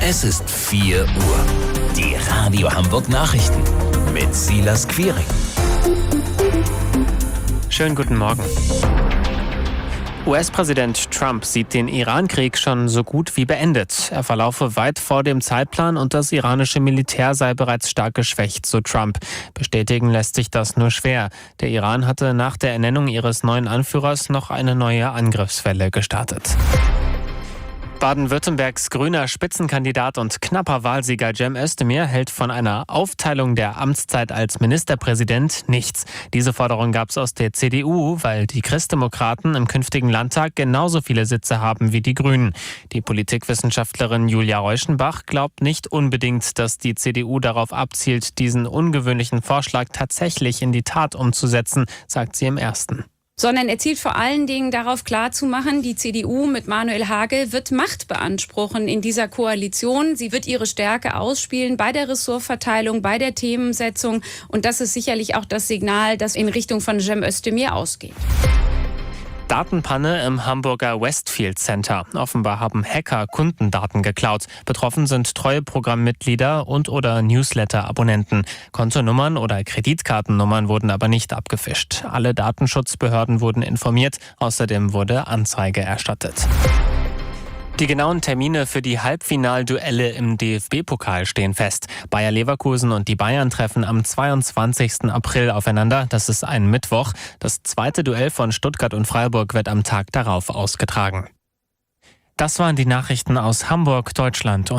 Es ist 4 Uhr. Die Radio Hamburg Nachrichten mit Silas Quiring. Schönen guten Morgen. US-Präsident Trump sieht den Iran-Krieg schon so gut wie beendet. Er verlaufe weit vor dem Zeitplan und das iranische Militär sei bereits stark geschwächt, so Trump. Bestätigen lässt sich das nur schwer. Der Iran hatte nach der Ernennung ihres neuen Anführers noch eine neue Angriffswelle gestartet. Baden-Württembergs grüner Spitzenkandidat und knapper Wahlsieger Cem Özdemir hält von einer Aufteilung der Amtszeit als Ministerpräsident nichts. Diese Forderung gab es aus der CDU, weil die Christdemokraten im künftigen Landtag genauso viele Sitze haben wie die Grünen. Die Politikwissenschaftlerin Julia Reuschenbach glaubt nicht unbedingt, dass die CDU darauf abzielt, diesen ungewöhnlichen Vorschlag tatsächlich in die Tat umzusetzen, sagt sie im Ersten. Sondern er zielt vor allen Dingen darauf klarzumachen, die CDU mit Manuel Hagel wird Macht beanspruchen in dieser Koalition. Sie wird ihre Stärke ausspielen bei der Ressortverteilung, bei der Themensetzung. Und das ist sicherlich auch das Signal, das in Richtung von Cem Özdemir ausgeht. Datenpanne im Hamburger Westfield Center. Offenbar haben Hacker Kundendaten geklaut. Betroffen sind Treueprogrammmitglieder und/oder Newsletter-Abonnenten. Kontonummern oder Kreditkartennummern wurden aber nicht abgefischt. Alle Datenschutzbehörden wurden informiert. Außerdem wurde Anzeige erstattet. Die genauen Termine für die Halbfinalduelle im DFB-Pokal stehen fest. Bayer Leverkusen und die Bayern treffen am 22. April aufeinander. Das ist ein Mittwoch. Das zweite Duell von Stuttgart und Freiburg wird am Tag darauf ausgetragen. Das waren die Nachrichten aus Hamburg, Deutschland und